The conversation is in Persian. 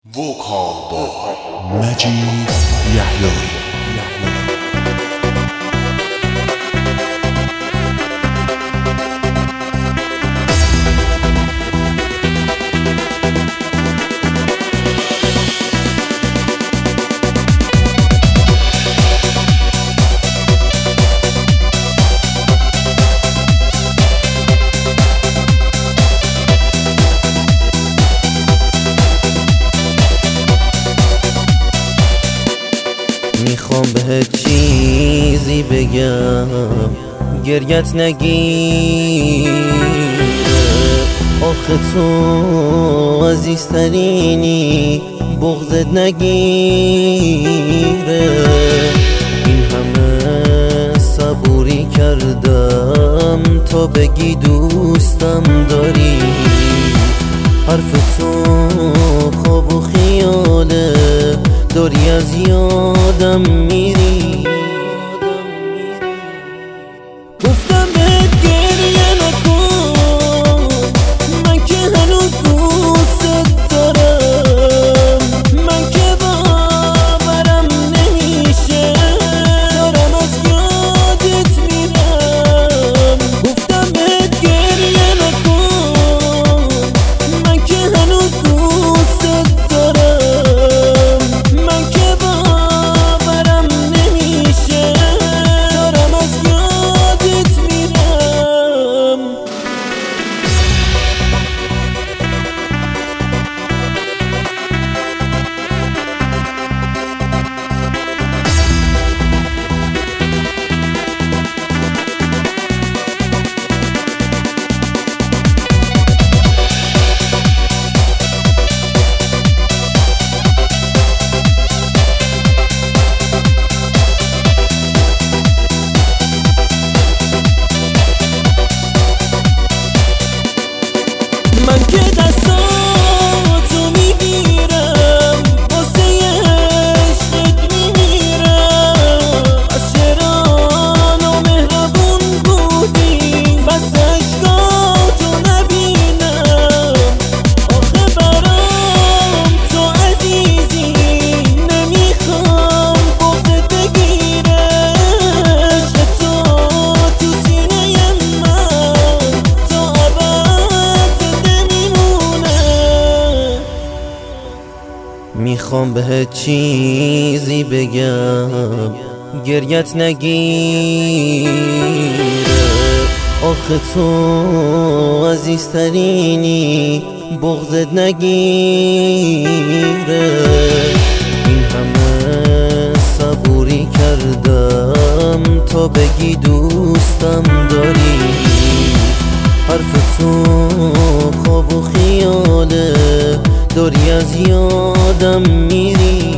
Vocal by Majid Yahyari. میخوام بهت چیزی بگم گریت نگیره، آخه تو عزیزترینی بغضت نگیره. این همه صبوری کردم تا بگی دوستم داری، حرف تو خواب و خیاله، داری از یادم میری. گفتم بهت گریه نکن، من که هنوز دوست دارم، من که باورم نمیشه دارم از یادت میرم. گفتم بهت گریه نکن، من که هنوز دوست دارم، من که باورم نمیشه دارم از یادت میرم. من که دستاتو میگیرم واسه عشقت میمیرم. از چرا نامهربون بودی بس عشقاتو نبینم، آخه برام تو عزیزی نمیخوام بغضت بگیره. عشق تو سینه من تا میخوام بهت چیزی بگم گریت نگیره، آخه تو عزیزترینی بغضت نگیره. این همه صبوری کردم تا بگی دوستم داری، حرف تو خواب و خیاله، داری از یادم میری.